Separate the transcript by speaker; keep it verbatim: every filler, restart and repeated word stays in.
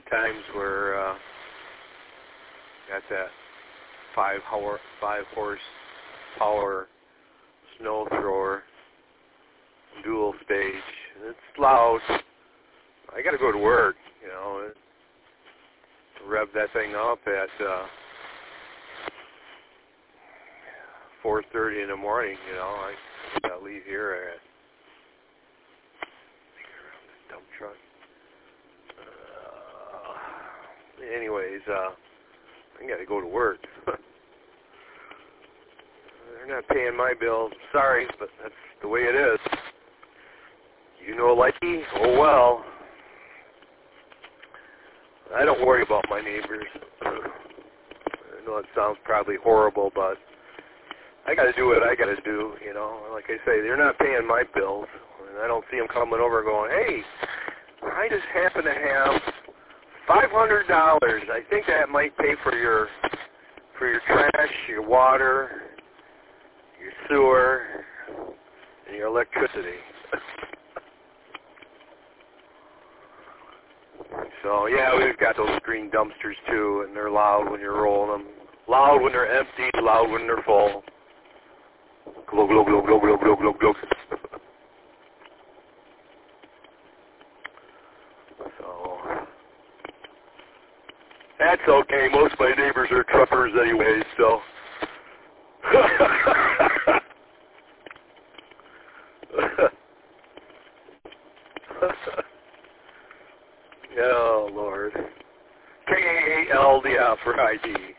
Speaker 1: times where uh, got that five hour, five horse power snow thrower, dual stage. And it's loud. I got to go to work, you know. Rev that thing up at uh, four thirty in the morning, you know. I gotta leave here at dump truck. Uh, anyways, uh, I got to go to work. They're not paying my bills. Sorry, but that's the way it is. You know, likey? Oh well. I don't worry about my neighbors. I know it sounds probably horrible, but I got to do what I got to do, you know. Like I say, they're not paying my bills, and I don't see them coming over going, hey, I just happen to have five hundred dollars. I think that might pay for your for your trash, your water, your sewer, and your electricity. So, yeah, we've got those green dumpsters, too, and they're loud when you're rolling them. Loud when they're empty, loud when they're full. Glug, glug, glug, glug, glug, glug, glug, glug. So, that's okay. Most of my neighbors are truckers anyway, so. Oh, Lord. K A L D F for I D.